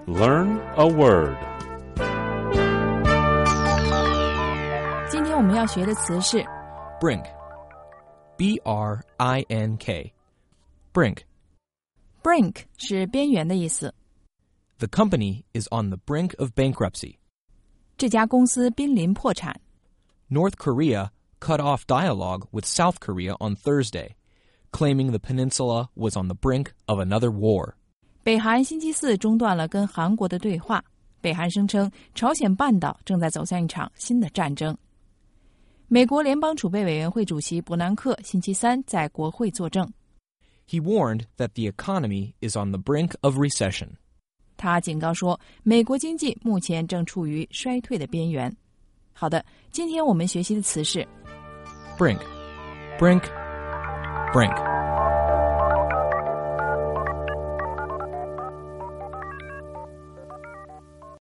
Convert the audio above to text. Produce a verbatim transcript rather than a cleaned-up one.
Learn a word. 今天我们要学的词是 Brink. B R I N K. Brink. brink 是边缘的意思。 The company is on the brink of bankruptcy. 这家公司濒临破产。 North Korea cut off dialogue with South Korea on Thursday, claiming the peninsula was on the brink of another war. 北韩星期四中断了跟韩国的对话，北韩声称朝鲜半岛正在走向一场新的战争。美国联邦储备委员会主席伯南克星期三在国会作证。 He warned that the economy is on the brink of recession. 他警告说，美国经济目前正处于衰退的边缘。好的，今天我们学习的词是 Brink. Brink. Brink.